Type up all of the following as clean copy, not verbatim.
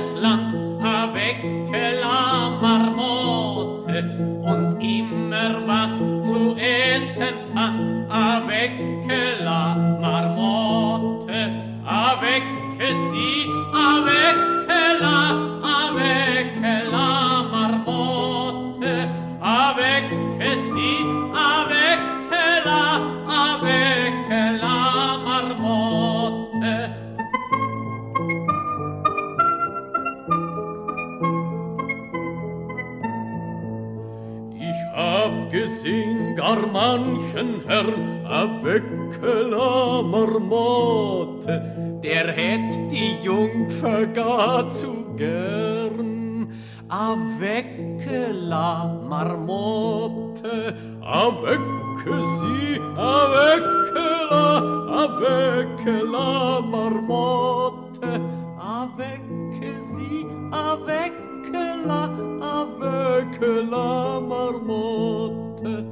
fernes Land, avec la Marmotte, und immer was zu essen fand, avec la Marmotte, avec sie, avec la Marmotte, avec sie, avec la Marmotte. Ich hab gesehen gar manchen Herrn avec la Marmotte, der hätt die Jungfer gar zu gern. Avec la Marmotte, avec sie, avec la Marmotte, avec sie, avec la Marmotte.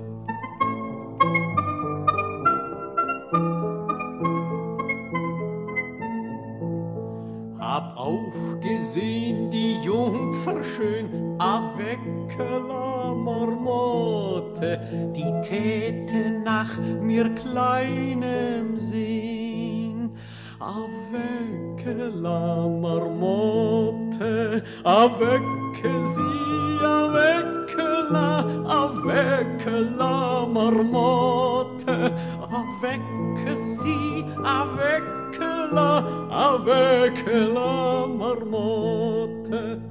Hab auch gesehen die Jungfer schön, avec la Marmotte, die täte nach mir kleinem Sehn. Avec la Marmotte, avec sie, avec la Marmotte, avec sie, avec la Marmotte.